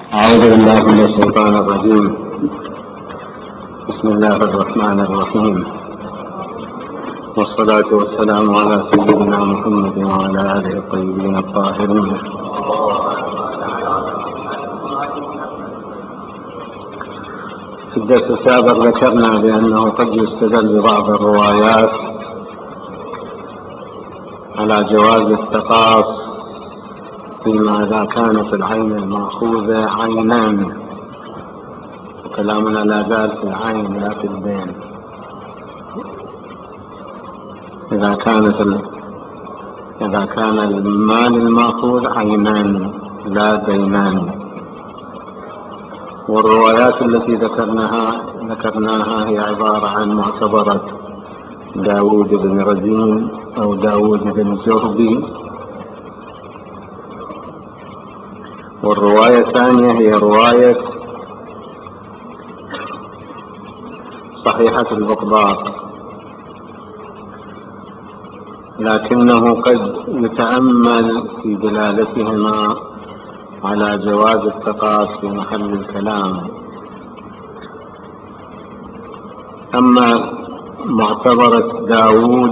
أعوذ بالله من الشيطان الرجيم. بسم الله الرحمن الرحيم، والصلاة والسلام على سيدنا محمد وعلى آله الطيبين الطاهرين. في الدرس السابق ذكرنا بأنه قد يستدل ببعض الروايات على جواز التقاص فيما إذا كانت العين المأخوذة عينان، وكلامنا لا زال في العين لا في الدين. إذا كان المال المأخوذ عينان لا دينان. والروايات التي ذكرناها هي عبارة عن معتبرة داود بن رزين أو داود بن جربي. والرواية الثانية هي رواية صحيحة البقباق، لكنه قد يتأمل في دلالتهما على جواز التقاص في محل الكلام. أما معتبرة داود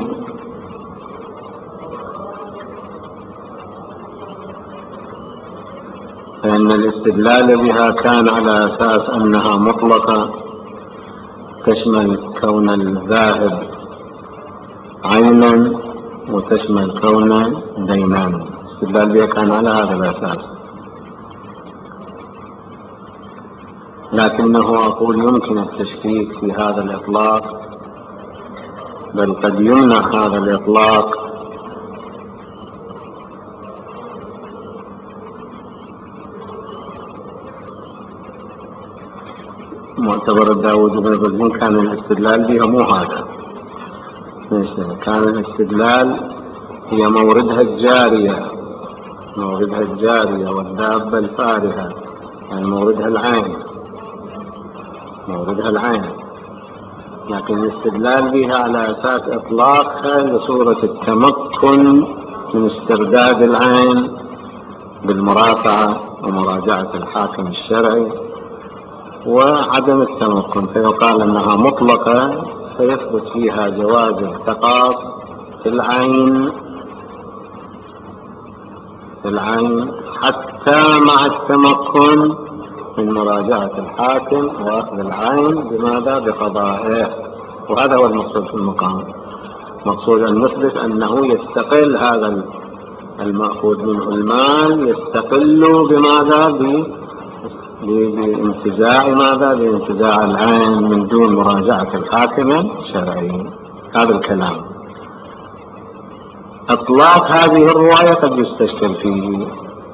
فإن الاستدلال بها كان على أساس أنها مطلقة تشمل كون الذاهب عينا وتشمل كون دينان. الاستدلال بها كان على هذا الأساس، لكنه أقول يمكن التشكيك في هذا الإطلاق، بل قد يمنع هذا الإطلاق معتبر داود بن رزين. كان الاستدلال بها مو هذا، كان الاستدلال هي موردها الجارية والدابة الفارهة، يعني موردها العين، لكن الاستدلال بها على أساس إطلاقها لصورة التمكن من استرداد العين بالمرافعة ومراجعة الحاكم الشرعي، وعدم التمكن فيقال أنها مطلقة فيثبت فيها جواز التقاص في العين حتى مع التمكن من مراجعة الحاكم وأخذ العين بماذا؟ بقضائه. وهذا هو المقصود في المقام، مقصود أن نثبت أنه يستقل هذا المأخوذ منه المال، يستقل بماذا؟ بانتزاع العين من دون مراجعة الحاكم الشرعي. هذا الكلام. إطلاق هذه الرواية قد يستشكل فيه،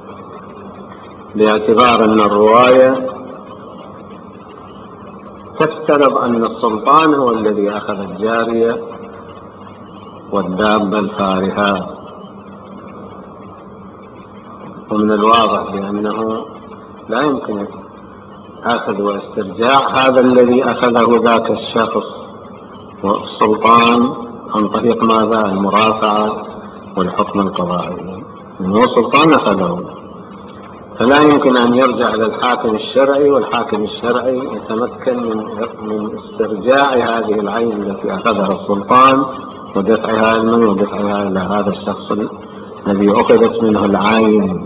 باعتبار أن الرواية تفترض أن السلطان هو الذي أخذ الجارية والدابة الفارهة، ومن الواضح بأنه لا يمكن أخذ واسترجاع هذا الذي أخذه ذاك الشخص والسلطان عن طريق ماذا؟ المرافعة والحكم القضائي. هو السلطان أخذه، فلا يمكن أن يرجع إلى الحاكم الشرعي، والحاكم الشرعي يتمكن من استرجاع هذه العين التي أخذها السلطان ودفعها إلى هذا الشخص الذي أخذت منه العين.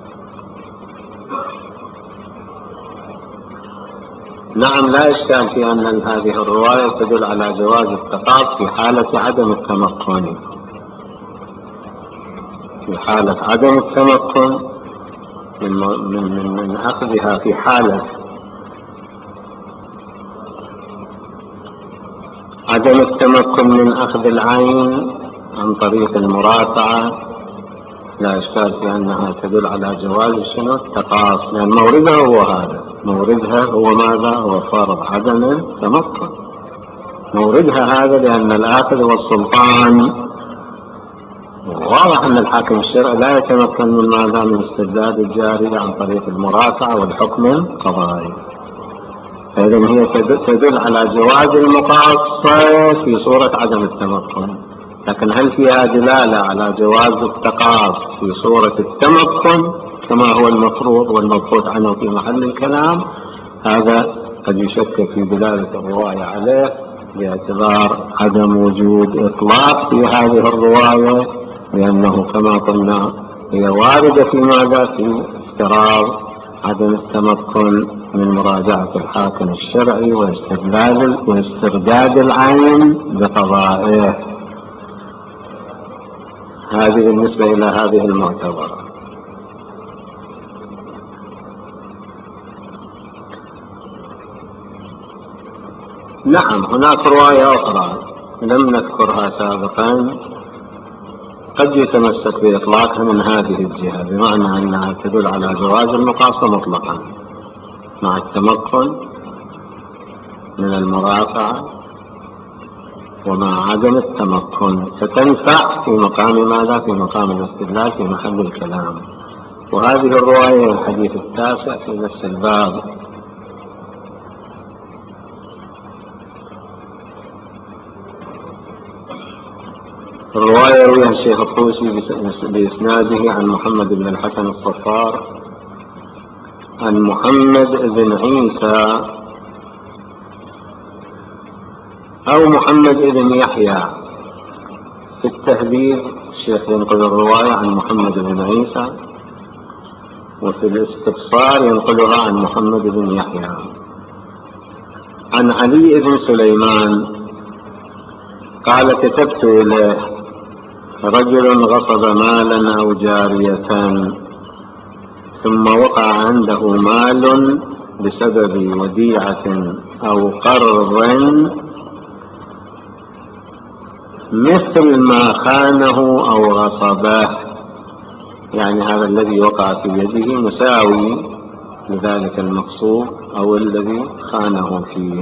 نعم، لا إشكال في أن هذه الرواية تدل على جواز التقاص في حالة عدم التمكن، من أخذها، في حالة عدم التمكن من أخذ العين عن طريق المرافعة. لا إشكال في أنها تدل على جواز التقاص، لأن موردها هو ماذا؟ هو فرض عدم التمكن. موردها هذا لأن الآخذ والسلطان، واضح أن الحاكم الشرعي لا يتمكن من ماذا؟ من استرداد الجارية عن طريق المرافعة والحكم القضائي. فإذن هي تدل على جواز المقاصة في صورة عدم التمكن، لكن هل فيها دلالة على جواز التقاص في صورة التمكن كما هو المفروض والمبحوث عنه في محل الكلام؟ هذا قد يشكك في دلالة الرواية عليه باعتبار عدم وجود إطلاق في هذه الرواية، لأنه كما قلنا هي واردة في ماذا؟ في افتراض عدم التمكن من مراجعة الحاكم الشرعي واسترداد العين بقضائه. هذه بالنسبة إلى هذه المعتبرة. نعم، هناك رواية أخرى لم نذكرها سابقا قد يتمسك بإطلاقها من هذه الجهة، بمعنى أنها تدل على جواز المقاصة مطلقا مع التمكن من المرافعة ومع عدم التمكن، فتنفع في مقام ماذا؟ في مقام الاستدلال في محل الكلام. وهذه الرواية الحديث التاسع في نفس الباب. الرواية رويها الشيخ الطوسي بإسناده عن محمد بن الحسن الصفار عن محمد بن عيسى أو محمد بن يحيى. في التهذيب الشيخ ينقل الرواية عن محمد بن عيسى، وفي الاستبصار ينقلها عن محمد بن يحيى. عن علي بن سليمان قال: كتبت إليه رجل غصب مالا أو جارية ثم وقع عنده مال بسبب وديعة أو قرض مثل ما خانه أو غصبه، يعني هذا الذي وقع في يده مساوي لذلك المغصوب أو الذي خانه فيه.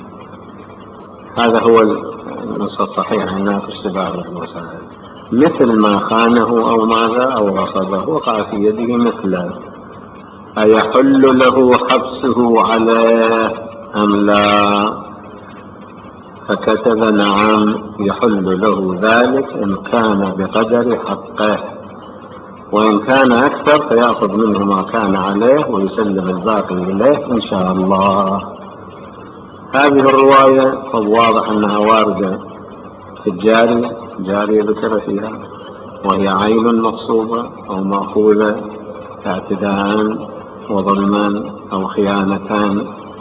هذا هو النص الصحيح هنا في اشتباه المسائل. مثل ما خانه أو ماذا أو غصبه وقع في يده مثله، أيحل له حبسه عليه أم لا؟ فكتب: نعم، يحل له ذلك إن كان بقدر حقه، وإن كان أكثر فيأخذ منه ما كان عليه ويسلم الباقي إليه إن شاء الله. هذه الرواية واضح أنها واردة في الجارية ذكر فيها، وهي عين مغصوبة أو مأخوذة اعتداء وظلما أو خيانة.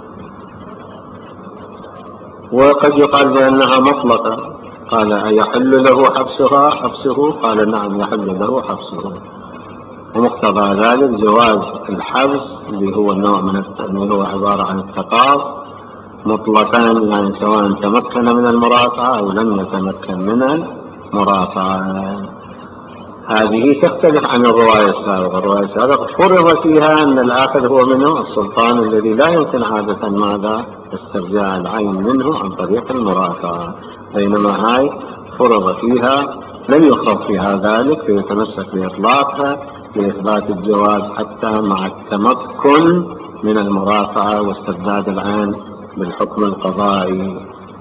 وقد يقال بأنها مطلقة. قال: أيحل له حبسه؟ قال: نعم، يحل له حبسه. ومقتضى ذلك جواز الحبس اللي هو النوع من اللي هو عبارة عن التقاص مطلقا، يعني سواء تمكن من المرافعة أو لم يتمكن من المرافعة. هذه تختلف عن الرواية السابقة. الرواية السابقة فرض فيها أن الآخذ هو منه السلطان الذي لا يمكن عادة ماذا؟ استرجاع العين منه عن طريق المرافعة، بينما هاي فرض فيها لم يخرج فيها ذلك، فيتمسك بإطلاقها لإثبات الجواز حتى مع التمكن من المرافعة واسترداد العين بالحكم القضائي.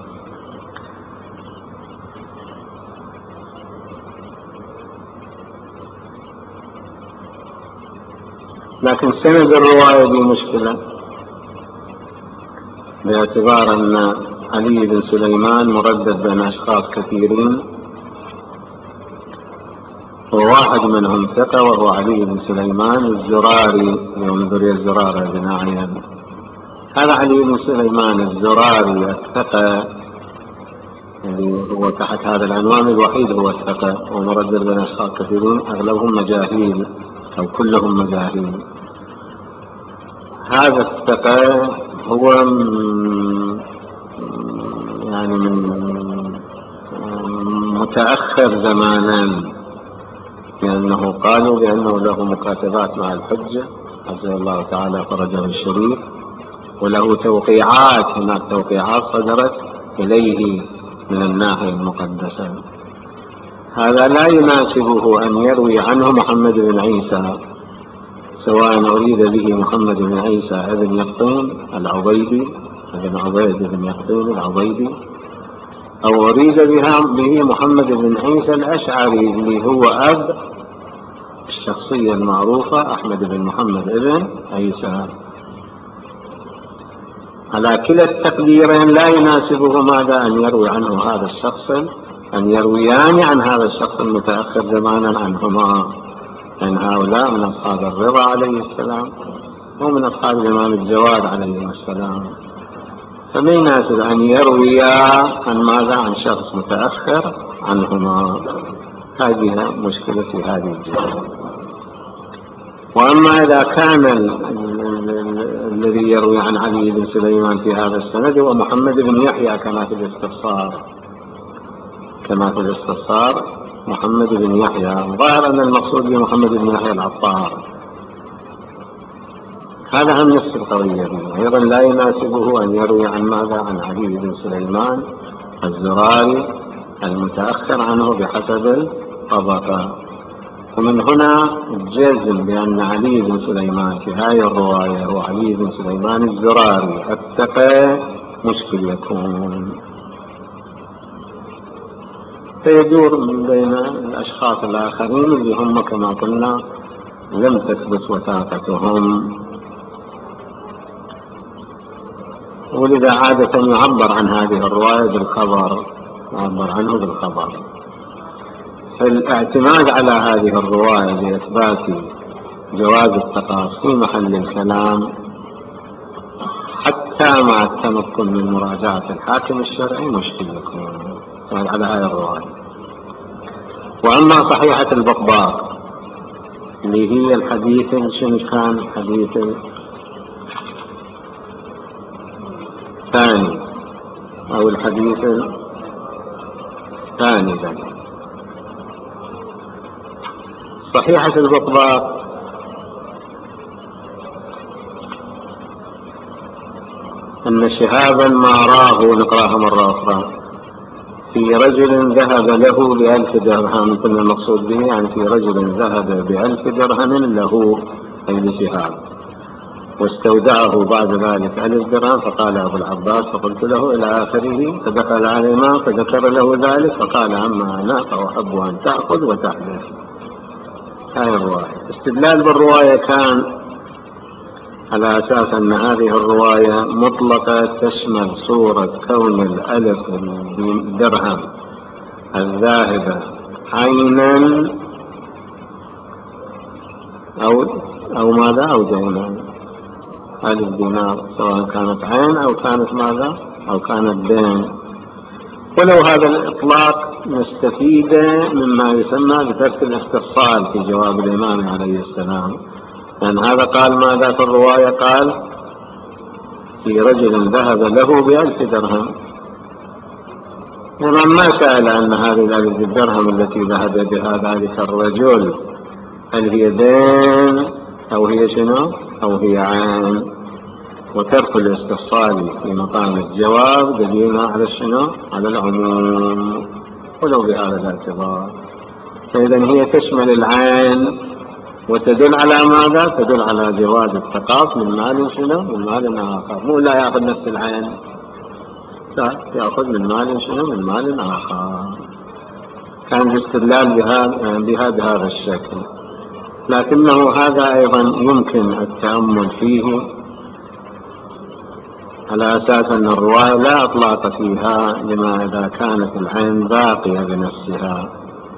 لكن سند الرواية دي مشكلة، باعتبار أن علي بن سليمان مردد بين أشخاص كثيرين، وواحد منهم ثقة وهو علي بن سليمان الزراري من ذرية الزرارة بن عيان. هذا علي بن سليمان الزراري الثقة يعني هو تحت هذا العنوان الوحيد هو الثقة، ومردد بين أشخاص كثيرين أغلبهم مجاهيل أو كلهم مجاهيل. هذا الثقة هو يعني من متأخر زمانا، لأنه قالوا بأنه له مكاتبات مع الحجة عز الله تعالى فرجه الشريف، وله توقيعات، هناك توقيعات صدرت إليه من الناحية المقدسة. هذا لا يناسبه أن يروي عنه محمد بن عيسى، سواء أريد به محمد بن عيسى ابن يقطين العبيدي، ابن عبيد بن يقطين العبيدي، أو أريد به محمد بن عيسى الأشعري اللي هو أب الشخصية المعروفة أحمد بن محمد بن عيسى. على كلا التقديرين لا يناسبه ماذا؟ أن يروي عنه هذا الشخص، أن يرويان عن هذا الشخص المتأخر زمانا عنهما، لأن هؤلاء من أصحاب الرضا عليه السلام ومن أصحاب الإمام الجواد عليه السلام، فما يناسب أن يرويا عن ماذا؟ عن شخص متأخر عنهما. هذه مشكلة في هذه الجهة. وأما إذا كان الذي يروي عن علي بن سليمان في هذا السند هو محمد بن يحيى كما في الاستفسار محمد بن يحيى، ظاهر أن المقصود بمحمد بن يحيى العطار، هذا هم نفس القضية. أيضا لا يناسبه أن يروي عن ماذا؟ عن علي بن سليمان الزراري المتأخر عنه بحسب الطبقة. ومن هنا الجزم بأن علي بن سليمان في هذه الرواية هو علي بن سليمان الزراري الثقة مشكل يكون، فيدور من بين الأشخاص الآخرين اللي هم كما قلنا لم تثبت وثاقتهم، ولذا عادة يعبر عن هذه الرواية بالخبر، يعبر عنه بالخبر. فالاعتماد على هذه الرواية لإثبات جواز التقاص في محل الكلام حتى مع التمكن من مراجعة الحاكم الشرعي مشكل يكون على هذه الرواية. وأما صحيحة البقباق اللي هي الحديث شنو كان؟ الحديث الثاني أو الحديث الثاني ذلك. صحيحة البقباق أن شهابا ما راه، نقراها مرة أخرى، في رجل ذهب له ب1000 درهم، كنا المقصود به يعني في رجل ذهب ب1000 درهم له أي لشهاب، واستودعه بعد ذلك 1000 درهم، فقال أبو العباس فقلت له إلى آخره، فدخل على الإمام فذكر له ذلك فقال أما أنا فأحب أن تأخذ وتحدث. هاي الرواية. استدلال بالرواية كان على أساس أن هذه الرواية مطلقة تشمل صورة كون الألف الدرهم الذاهبة عينا أو ماذا؟ أو دينا. ألف دينار سواء كانت عين أو كانت ماذا؟ أو كانت دين. ولو هذا الإطلاق نستفيد مما يسمى بترك الاستفصال في جواب الإمام عليه السلام، لأن هذا قال ماذا في الرواية؟ قال في رجل ذهب له ب1000 درهم. الإمام ما سأل أن هذه ال1000 درهم التي ذهب بها ذلك الرجل هل هي دين أو هي شنو أو هي عين. وترك الاستفصال في مقام الجواب دليل على شنو؟ على العموم ولو بهذا الاعتبار. فإذا هي تشمل العين وتدل على ماذا؟ تدل على جواز التقاص من مال شنو؟ من مال آخر. مو لا يأخذ نفس العين، لا يأخذ من مال شنو؟ من مال آخر. كان الاستدلال بهذا الشكل، لكنه هذا أيضا يمكن التأمل فيه على أساس أن الرواية لا إطلاق فيها لما إذا كانت العين باقية بنفسها،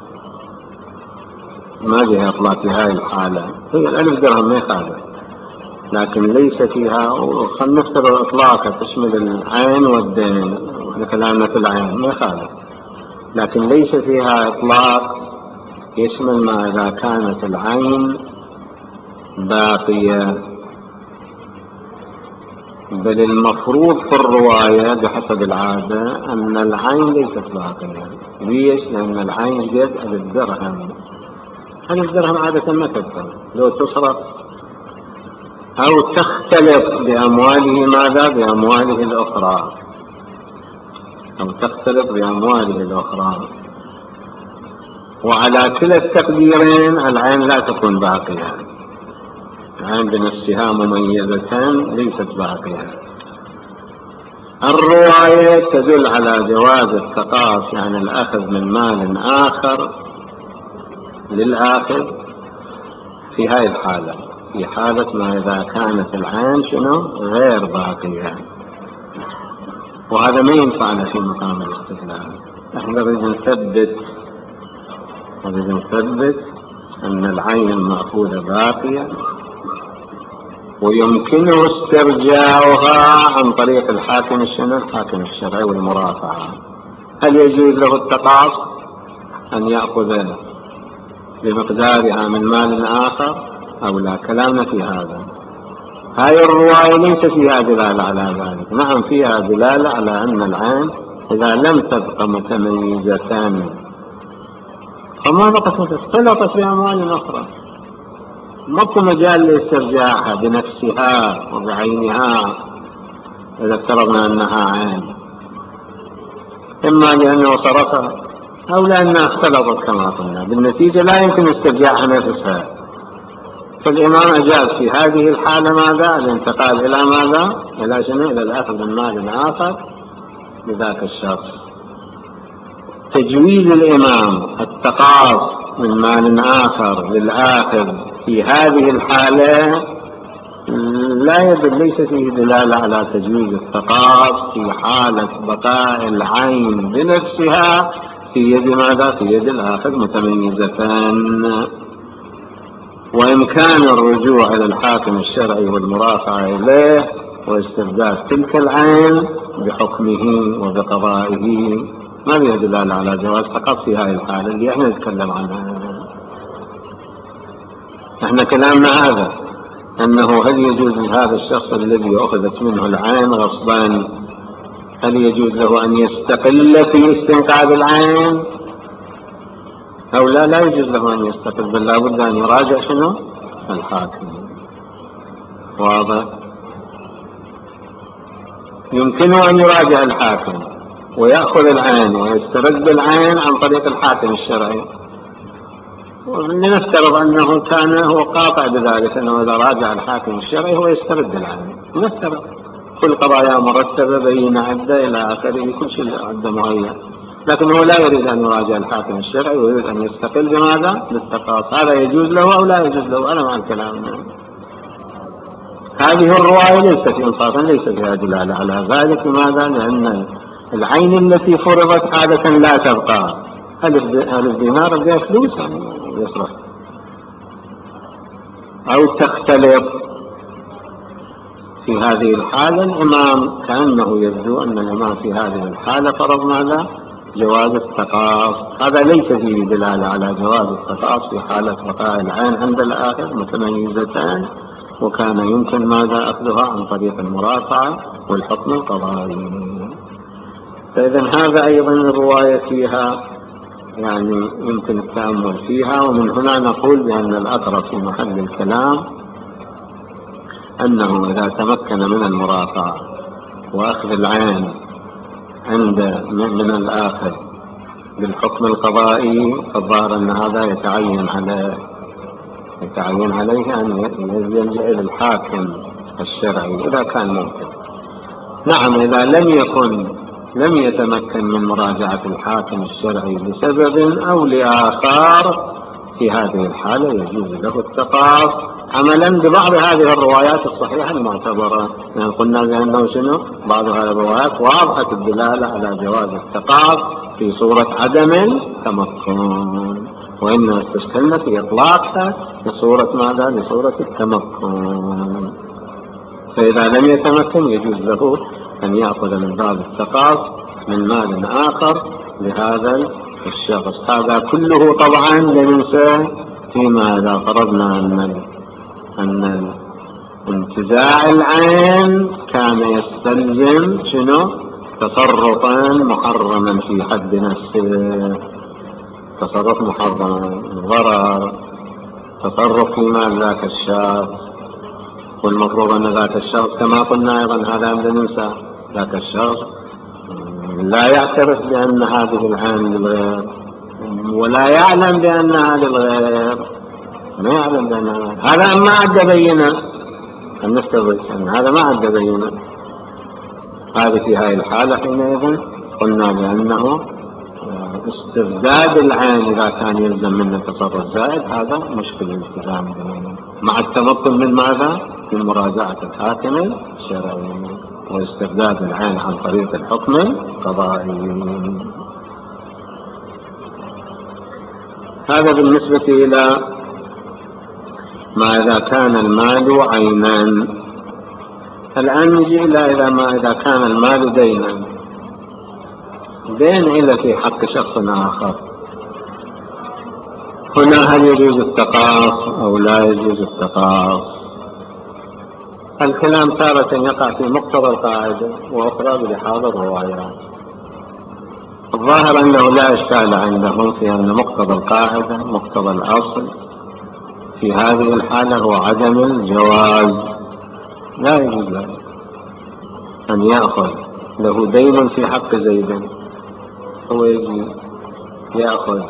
ما بها إطلاق في هذه الحالة. هي 1000 درهم ما يخالف، لكن ليس فيها، خلينا نفترض إطلاقها تشمل العين والدين، وإحنا كلامنا في العين ما يخالف، لكن ليس فيها إطلاق يشمل ما إذا كانت العين باقية. بل المفروض في الرواية بحسب العادة أن العين ليست باقية. ليش؟ لأن العين جد 1000 درهم. 1000 درهم عادة ما تبقى، لو تصرف أو تختلف بأمواله ماذا؟ بأمواله الأخرى، أو تختلف بأمواله الأخرى. وعلى كلا التقديرين العين لا تكون باقية، العين بنفسها مميزة ليست باقية. الرواية تدل على جواز التقاص، يعني الأخذ من مال آخر للآخذ في هاي الحالة، في حالة ما إذا كانت العين غير باقية، وهذا ما ينفعنا في مقام الاستدلال. احنا نريد نثبت أن العين المأخوذة باقية ويمكنه استرجاعها عن طريق الحاكم الحاكم الشرعي والمرافعة. هل يجوز له التقاص أن يأخذ بمقدارها من مال آخر أو لا؟ كلامنا في هذا. هاي الرواية ليس فيها دلالة على ذلك. نعم فيها دلالة على أن العين إذا لم تبقى متميزة فما بقت اختلطت بأموال أخرى، ماكو مجال لاسترجاعها بنفسها وبعينها إذا افترضنا أنها عين، إما لأنه صرفها أو لأنها اختلطت كما قلنا، بالنتيجة لا يمكن استرجاعها نفسها. فالإمام أجاز في هذه الحالة ماذا؟ الانتقال إلى ماذا؟ إلى الأخذ من مال آخر لذاك الشخص. تجويز الإمام التقاص من مال آخر للآخذ في هذه الحالة ليس فيه دلالة على تجويز التقاص في حالة بقاء العين بنفسها في يد ماذا؟ في يد الآخذ متميزتان، وإمكان الرجوع إلى الحاكم الشرعي والمرافعة إليه واسترداد تلك العين بحكمه وبقضائه ما فيه دلالة على جواز فقط في هذه الحالة اللي احنا نتكلم عنها. احنا كلامنا هذا أنه هل يجوز لهذا الشخص الذي أخذت منه العين غصبا، هل يجوز له أن يستقل في استنقاذ العين أو لا يجوز له أن يستقل، بل لا بد أن يراجع الحاكم. واضح؟ يمكنه أن يراجع الحاكم ويأخذ العين ويسترد العين عن طريق الحاكم الشرعي، ولنفترض أنه كان هو قاطع بذلك، أنه إذا راجع الحاكم الشرعي هو يسترد العين. نفترض كل قضايا مرتبة بين عدة إلى آخره، كل شيء عدة مهيئ، لكن هو لا يريد أن يراجع الحاكم الشرعي ويريد أن يستقل بماذا؟ بالتقاص. هذا يجوز له أو لا يجوز له؟ أنا مع الكلام. هذه الرواية ليست إنصافا، ليس فيها دلالة على ذلك. لماذا؟ لأن العين التي فرضت عادة لا تبقى. ألف دينار بدها فلوس يصرف أو تختلف. في هذه الحالة الإمام كأنه يبدو أن الإمام في هذه الحالة فرض ماذا؟ جواز التقاص. هذا ليس فيه دلالة على جواز التقاص في حالة بقاء العين عند الآخر متميزتان، وكان يمكن ماذا؟ أخذها عن طريق المرافعة والحكم القضائي. فإذا هذا أيضا الرواية فيها يعني يمكن التأمل فيها. ومن هنا نقول بأن الأقرب في محل الكلام أنه إذا تمكن من المرافعة وأخذ العين من الآخر بالحكم القضائي، فالظاهر أن هذا يتعين عليه أن يلجأ إلى الحاكم الشرعي إذا كان ممكن. نعم إذا لم يتمكن من مراجعة الحاكم الشرعي لسبب أو لآخر، في هذه الحالة يجوز له التقاص عملا ببعض هذه الروايات الصحيحة المعتبرة. يعني قلنا بأنه بعض هذه الروايات واضحة الدلالة على جواز التقاص في صورة عدم التمكن، وإنما استشكلنا في إطلاقها لصورة ماذا؟ لصورة التمكن. فإذا لم يتمكن يجوز له أن يأخذ من باب التقاص من مال آخر لهذا الشخص. هذا كله طبعا لننسى فيما إذا فرضنا أن انتزاع العين كان يستلزم تصرفا محرما في حد نفسه، تصرف محرم، ضرر، تصرف في مال ذاك الشخص. والمفروض أن ذاك الشخص كما قلنا أيضا هذا لا ننسى، ذاك الشخص لا يعترف بأن هذه العين للغير ولا يعلم بأنها للغير، ما يعلم بأنها هذا ما عد بينه. نفترض أن هذا ما عد بينه، هذه في هذه الحالة حينئذ قلنا بأنه استرداد العين إذا كان يلزم منه تصرف زائد هذا مشكل الالتزام مع التمكن من ماذا؟ من مراجعة الحاكم الشرعي واسترداد العين عن طريق الحكم القضائي. هذا بالنسبة إلى ما إذا كان المال عينا. الآن نجي إلى ما إذا كان المال دينا، دين إلا في حق شخص آخر. هنا هل يجوز التقاص أو لا يجوز التقاص؟ الكلام تارة يقع في مقتضى القاعدة وأخرى بلحاظ الروايات. الظاهر أنه لا إشكال عندهم في أن مقتضى القاعدة مقتضى الأصل في هذه الحالة هو عدم الجواز. لا يجوز له أن يأخذ له دين في حق زيد، هو يجي يأخذ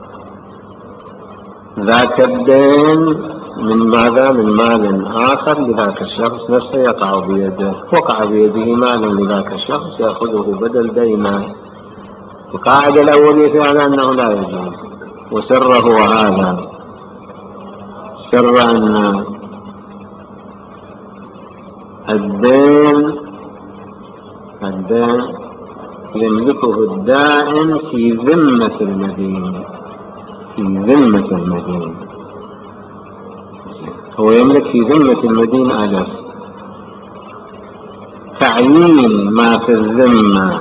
ذاك الدين من ماذا؟ من مال آخر لذاك الشخص نفسه يقع بيده، وقع بيده مال لذاك الشخص يأخذه بدل دينه. القاعدة الأولية في هذا أنه لا يجوز، وسره هذا سر أن الدين يملكه الدائن في ذمة المدين، في ذمة المدين، هو يملك في ذمة المدين ألف. تعيين ما في الذمة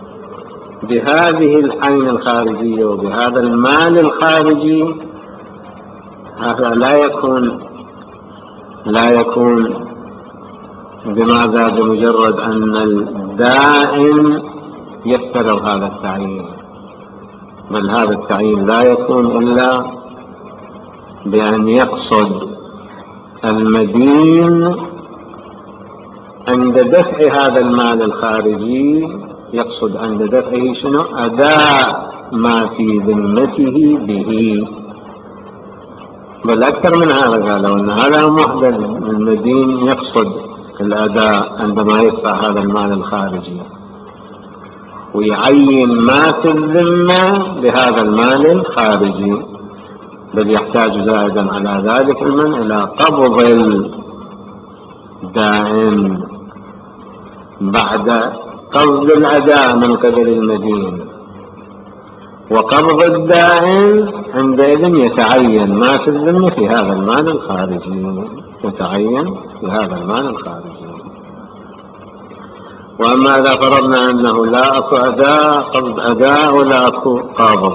بهذه العين الخارجية وبهذا المال الخارجي هذا لا يكون بماذا؟ بمجرد أن الدائن يفترض هذا التعيين، بل هذا التعيين لا يكون إلا بأن يقصد المدين عند دفع هذا المال الخارجي، يقصد عند دفعه شنو؟ أداء ما في ذمته به. بل أكثر من هذا، قالوا أن هذا محدد، المدين يقصد الأداء عندما يدفع هذا المال الخارجي ويعين ما في الذمة بهذا المال الخارجي، بل يحتاج زائدا على ذلك إلى قبض الدائن بعد قبض الأداء من قبل المدين، وقبض الدائن عندئذ يتعين ما في الذمة في هذا المال الخارجي، يتعين في هذا المال الخارجي. وأما إذا فرضنا أنه لا أكو أداء قبض أداء ولا أكو قابض،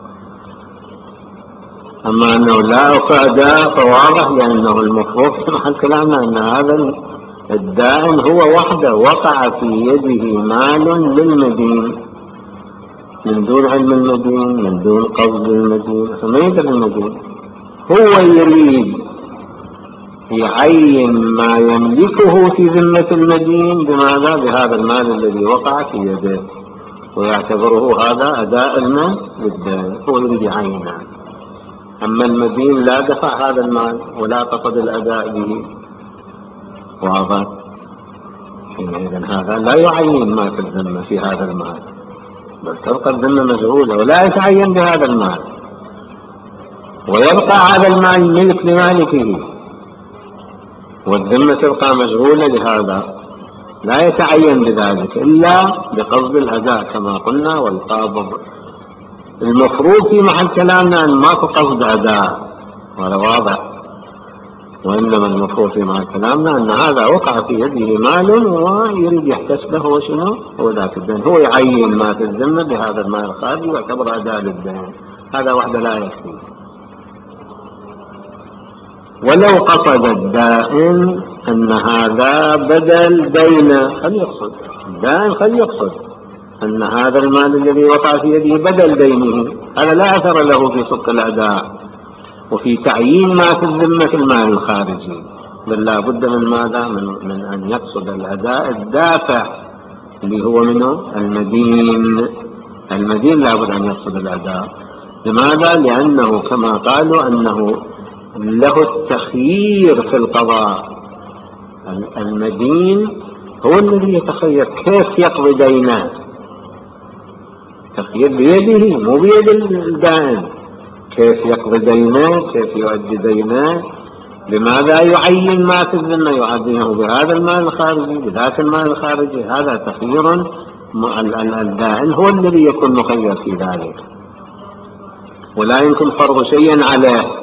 أما أنه لا أكو أداء فواضح، لأنه المفروض في محل كلامنا أن هذا الدائن هو وحده وقع في يده مال للمدين من دون علم المدين، من دون قبض المدين، فما يدري المدين، هو يريد يعين ما يملكه في ذمة المدين بماذا؟ بهذا المال الذي وقع في يده، ويعتبره هذا أداء المال للدين، هو يريد يعينه. أما المدين لا دفع هذا المال ولا قصد الأداء به، واضح؟ إذن هذا لا يعين ما في الذمة في هذا المال، بل تبقى الذمة مجهولة ولا يتعين بهذا المال، ويبقى هذا المال ملك لمالكه، والذمة تبقى مجهولة، لهذا لا يتعين بذلك إلا بقصد الأداء كما قلنا والقابض. المفروض في محل كلامنا أن ماكو قصد أداء، وهذا واضح، وإنما المفروض في محل كلامنا أن هذا وقع في يده مال ويريد يحتسبه وشنو هو ذاك الدين، هو يعين ما في الذمة بهذا المال الخارجي ويعتبر أداء للدين، هذا وحده لا يكفي. ولو قصد الدائن أن هذا بدل دينه، الدائن خل يقصد أن هذا المال الذي وقع في يده بدل دينه، هذا لا أثر له في صدق الأداء وفي تعيين ما في الذمة في المال الخارجي، بل لا بد من ماذا؟ من أن يقصد الأداء الدافع اللي هو منه المدين لا بد أن يقصد الأداء. لماذا؟ لأنه كما قالوا أنه له التخيير في القضاء، المدين هو الذي يتخير كيف يقضي دينه. التخيير بيده مو بيد الدائن. كيف يقضي دينه، كيف يؤدي دينه، بماذا يعين ما في الذمة، يعينه بهذا المال الخارجي بذاك المال الخارجي. هذا تخيير الدائن هو الذي يكون مخير في ذلك، ولا يمكن فرض شيء عليه.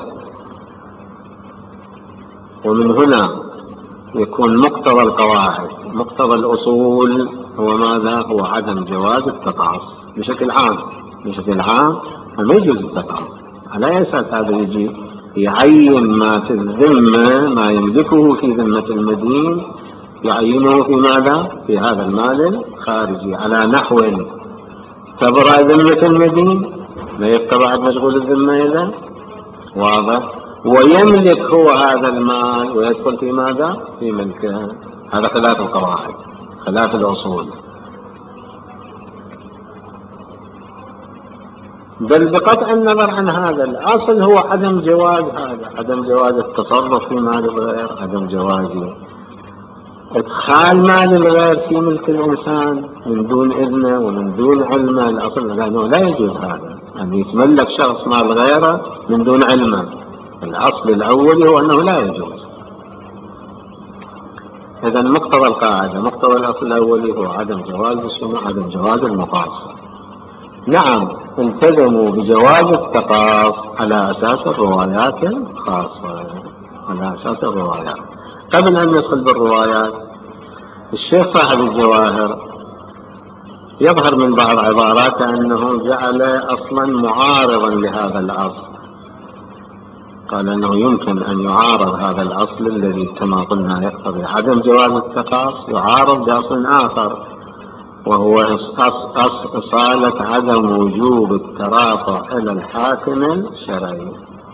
ومن هنا يكون مقتضى القواعد مقتضى الأصول هو ماذا؟ هو عدم جواز التقاعد بشكل عام. بشكل عام ما يجوز التقاعد. على أي أساس هذا يجي يعين ما في الذمة، ما يملكه في ذمة المدين يعينه في ماذا؟ في هذا المال الخارجي، على نحو تبرأ ذمة المدين، لا يبقى بعد مشغول الذمة إذا واضح، ويملك هو هذا المال ويدخل في ماذا؟ في ملكه. هذا خلاف القواعد، خلاف الأصول. بل بقطع النظر عن هذا الأصل هو عدم جواز هذا، عدم جواز التصرف في مال الغير، عدم جواز إدخال مال الغير في ملك الإنسان من دون إذنه ومن دون علمه. الأصل لأنه لا يجوز هذا أن يتملك شخص مال غيره من دون علمه. الأصل الأول هو أنه لا يجوز. إذا مقتضى القاعدة مقتضى الأصل الأول هو عدم جواز الشنو؟ عدم جواز المقاصة. نعم التزموا بجواز التقاص على أساس الروايات الخاصة، على أساس الروايات. قبل أن ندخل بالروايات، الشيخ صاحب الجواهر يظهر من بعض عباراته أنه جعل أصلا معارضا لهذا الأصل. قال أنه يمكن أن يعارض هذا الأصل الذي كما قلنا يقتضي عدم جواز التقاص، يعارض بأصل آخر وهو إصالة عدم وجوب الترافع إلى الحاكم الشرعي.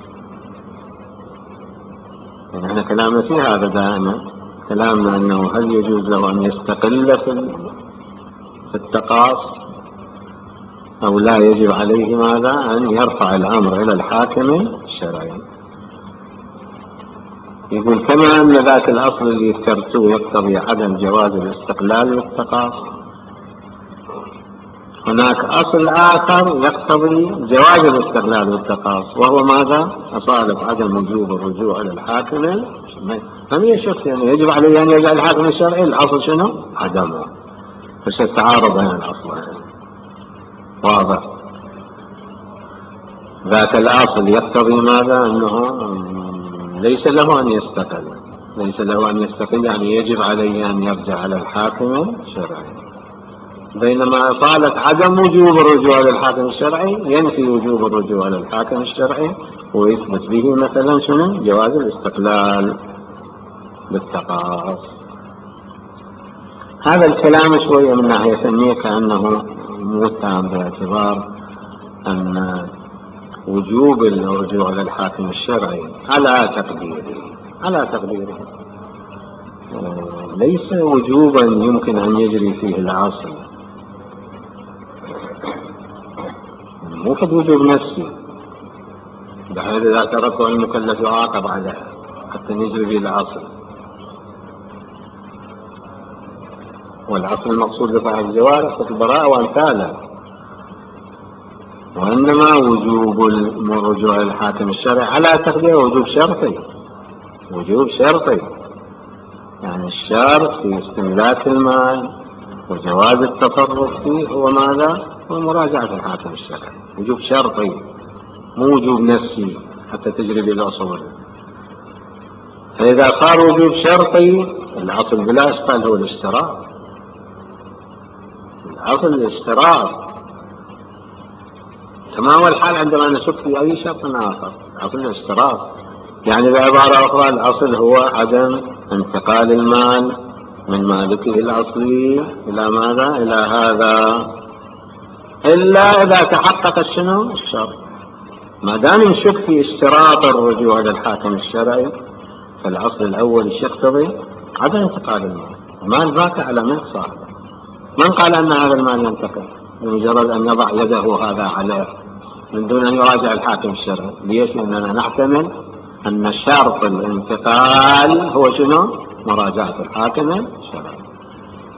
يعني احنا كلامنا في هذا دائما، كلامنا أنه هل يجوز له أن يستقل في التقاص أو لا يجب عليه ماذا؟ أن يرفع الأمر إلى الحاكم الشرعي. يقول كما أن ذاك الأصل اللي ذكرته يقتضي عدم جواز الاستقلال والتقاص، هناك أصل آخر يقتضي جواز الاستقلال والتقاص، وهو ماذا؟ أصالة عدم وجوب الرجوع إلى الحاكم. من يشخص يعني يجب عليه أن يرجع الحاكم الشرعي؟ الأصل شنو؟ عدمه. فش التعارض بين الأصلين؟ واضح. ذاك الأصل يقتضي ماذا؟ أنه ليس له أن يستقل، ليس له أن يستقل يعني يجب عليه أن يرجع على الحاكم الشرعي. بينما إصالة عدم وجوب الرجوع للحاكم الشرعي ينفي وجوب الرجوع للحاكم الشرعي ويثبت به مثلا شنو؟ جواز الاستقلال بالتقاص. هذا الكلام شوية من ناحية ثانية كأنه متهم باعتبار أن وجوب الرجوع للحاكم الشرعي على تقديره ليس وجوبا يمكن أن يجري فيه العاصي، مو قد وجوب نفسي بحيث إذا تركه المكلف يعاقب عليه حتى يجري فيه العاصي. والعصر المقصود بصاحب الجوارح البراءة وأمثاله، وإنما وجوب الرجوع للحاكم الشرعي على تقدير وجوب شرطي. وجوب شرطي يعني الشرط في استملاك المال وجواز التصرف فيه هو ماذا؟ هو مراجعة الحاكم الشرعي. وجوب شرطي مو وجوب نفسي حتى تجري به الأصول. فإذا صار وجوب شرطي الأصل بلا إشكال هو الاشتراط. الأصل الاشتراط كما هو الحال عندما نشك في أي شرط آخر. الأصل الاشتراط يعني بعبارة أخرى الأصل هو عدم انتقال المال من مالكه الأصلي إلى ماذا؟ إلى هذا، إلا إذا تحقق شنو؟ الشرط. ما دام نشك في اشتراط الرجوع إلى الحاكم الشرعي فالأصل الأول يقتضي عدم انتقال المال. المال باقي على ملك صاحبه. من قال أن هذا المال ينتقل بمجرد أن يضع يده هذا عليه من دون أن يراجع الحاكم الشرعي؟ ليش؟ لأننا نحتمل أن شرط الانتقال هو شنو؟ مراجعة الحاكم الشرعي.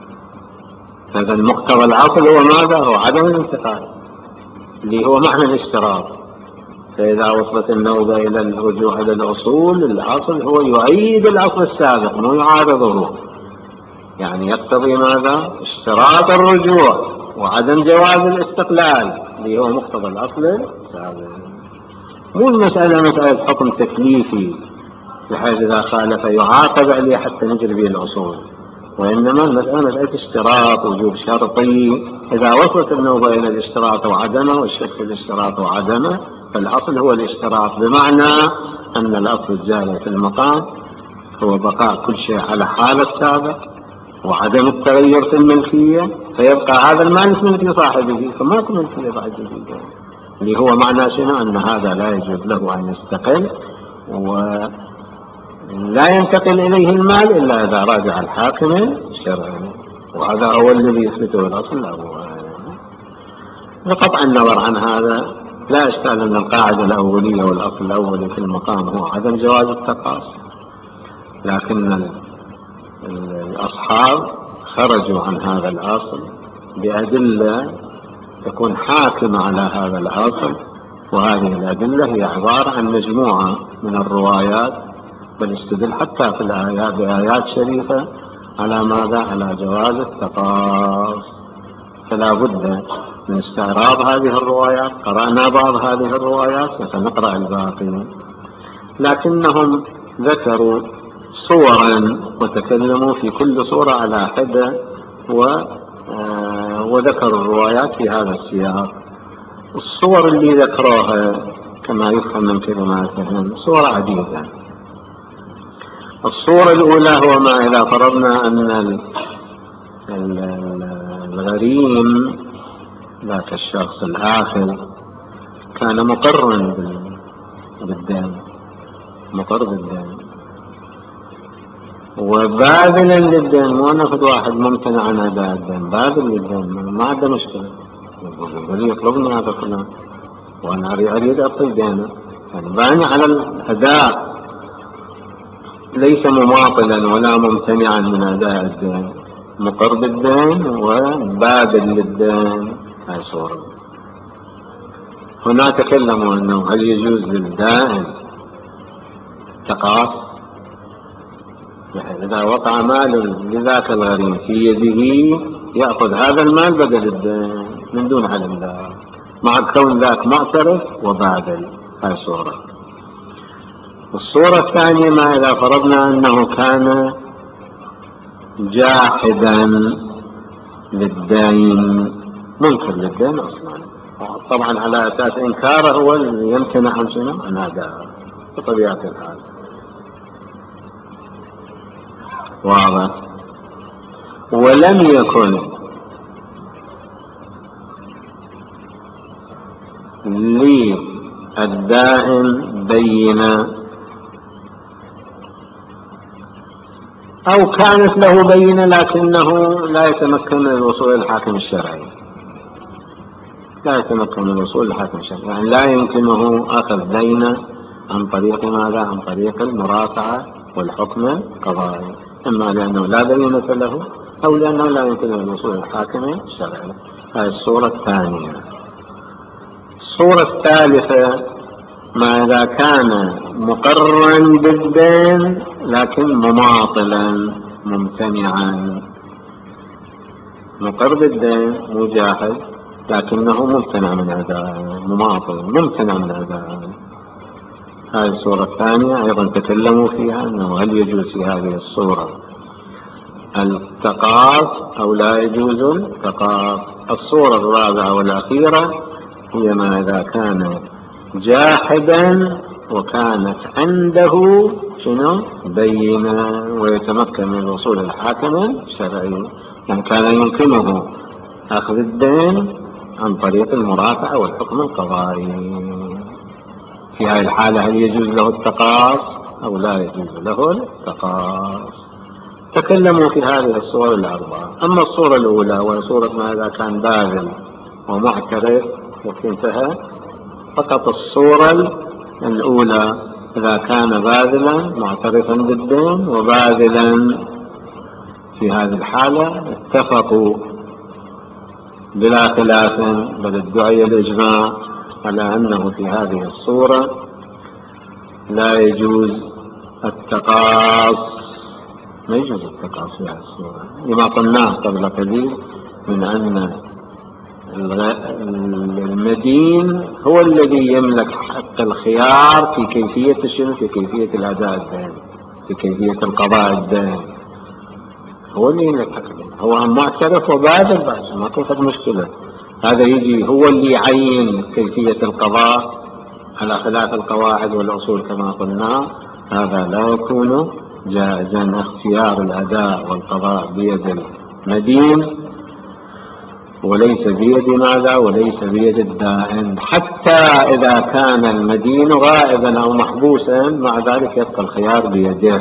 هذا المقتضى الأصل هو ماذا؟ هو عدم الانتقال اللي هو معنى الاشتراط. فإذا وصلت النوبة إلى الرجوع إلى الأصول، الأصل هو يعيد الأصل السابق مو يعارضه، يعني يقتضي ماذا؟ اشتراط الرجوع وعدم جواز الاستقلال اللي هو مقتضى الأصل السابق. مو المسألة مسألة حكم تكليفي بحيث إذا خالف يعاقب عليه حتى نجري به الأصول، وإنما المسألة مسألة اشتراط، وجوب شرطي. إذا وصلت النوبة إلى الاشتراط وعدمه والشك في الاشتراط وعدمه، فالأصل هو الاشتراط، بمعنى أن الأصل الجاري في المقام هو بقاء كل شيء على حال السابق وعدم التغير في الملكية، فيبقى هذا المال ملك صاحبه، فماكو ملكية بعد جديدة، اللي هو معنى شنو؟ أن هذا لا يجوز له أن يستقل ولا ينتقل إليه المال إلا إذا راجع الحاكم الشرعي، وهذا هو الذي يثبته الأصل الأول. بقطع النظر عن هذا لا إشكال أن القاعدة الأولية والأصل الأولي في المقام هو عدم جواز التقاص، لكن الأصحاب خرجوا عن هذا الأصل بأدلة تكون حاكمة على هذا الأصل، وهذه الأدلة هي عبارة عن مجموعة من الروايات، بل استدل حتى في الآيات بآيات شريفة على ماذا؟ على جواز التقاص. فلا بد من استعراض هذه الروايات. قرأنا بعض هذه الروايات وسنقرأ الباقي، لكنهم ذكروا صورا وتكلموا في كل صورة على حدة وذكروا الروايات في هذا السياق. الصور اللي ذكروها كما يفهم من كلماتهم صور عديدة. الصورة الأولى هو ما إذا فرضنا أن الغريم ذاك الشخص الآخر كان مقرا بالدين، مقر بالدين وباذلا للدين، مو ناخذ واحد ممتنع عن أداء الدين، باذل للدين ما عنده مشكلة، يقول يطلبني هذا فلان وأنا أريد أعطي دينه، يعني باني على الأداء، ليس مماطلا ولا ممتنعا من أداء الدين، مقر بالدين وباذل للدين. هاي صورة. هنا تكلموا أنه هل يجوز للدائن تقاص؟ يعني إذا وقع مال لذاك الغريم في يده يأخذ هذا المال بدل الدين من دون علم ذاك، مع كون ذاك معترف وباذل. هاي صورة. الصورة الثانية ما إذا فرضنا أنه كان جاحدا للدين، منكر للدين أصلا، طبعا على أساس إنكاره هو يمتنع عن شنو؟ عن أداءه بطبيعة الحال. واضح. ولم يكن للدائن بينة أو كانت له بينة لكنه لا يتمكن من الوصول إلى الحاكم الشرعي، لا يتمكن من الوصول إلى الحاكم الشرعي، يعني لا يمكنه أخذ بينة عن طريق ماذا؟ عن طريق المرافعة والحكم القضائي، إما لأنه لا بينة له أو لأنه لا يمكن الوصول إلى الحاكم الشرعي. هذه الصورة الثانية. الصورة الثالثة ما إذا كان مقرا بالدين لكن مماطلا ممتنعا، مقر بالدين مجاهد لكنه ممتنع من أداء، مماطل ممتنع من أداء. هذه الصورة الثانية أيضا تكلموا فيها أنه هل يجوز في هذه الصورة التقاص أو لا يجوز التقاص. الصورة الرابعة والأخيرة هي ما إذا كان جاحدا وكانت عنده شنو؟ بينة ويتمكن من الوصول إلى الحاكم الشرعي، يعني كان يمكنه أخذ الدين عن طريق المرافعة والحكم القضائي. في هذه الحالة هل يجوز له التقاص أو لا يجوز له التقاص؟ تكلموا في هذه الصور الأربعة. أما الصورة الأولى وهي صورة ما إذا كان باذل ومعترف وانتهى، فقط الصورة الأولى إذا كان باذلا معترفا بالدين وباذلا، في هذه الحالة اتفقوا بلا خلاف، بل ادعي الإجماع على أنه في هذه الصورة لا يجوز التقاص، لا يجوز التقاص في هذه الصورة لما قلناه قبل قليل من أن المدين هو الذي يملك حق الخيار في كيفية الشنو، في كيفية الأداء الدين، في كيفية القضاء الدين، هو اللي يملك حق الدين، هو معترف وبادل بس ما توجد مشكلة. هذا يجي هو اللي يعين كيفية القضاء على خلاف القواعد والأصول كما قلنا، هذا لا يكون جائزا. اختيار الأداء والقضاء بيد المدين وليس بيد ماذا، وليس بيد الدائن، حتى إذا كان المدين غائبا أو محبوسا مع ذلك يبقى الخيار بيده.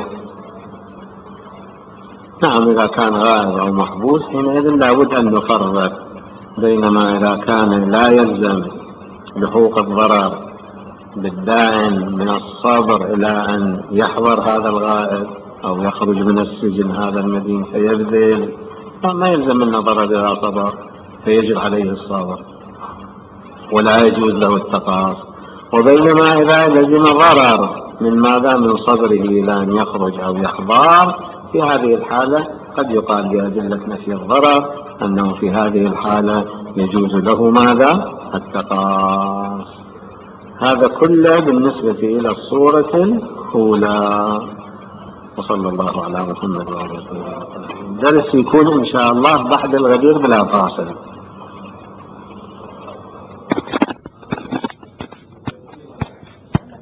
نعم، إذا كان غائب أو محبوس حينئذ لابد أن نفرق، بينما إذا كان لا يلزم لحوق الضرر بالدائن من الصبر إلى أن يحضر هذا الغائب أو يخرج من السجن هذا المدين فيبذل، ما يلزم منه ضرر إذا صبر فيجب عليه الصبر ولا يجوز له التقاص. وبينما إذا لزم ضرر من ماذا، من صبره إلى أن يخرج أو يحضر، في هذه الحالة قد يقال بأدلة نفي الضرر أنه في هذه الحالة يجوز له ماذا، التقاص. هذا كله بالنسبة إلى الصورة الأولى. وصلى الله على محمد وعلى آله وصحبه. الدرس يكون إن شاء الله بعد الغدير بلا فاصل.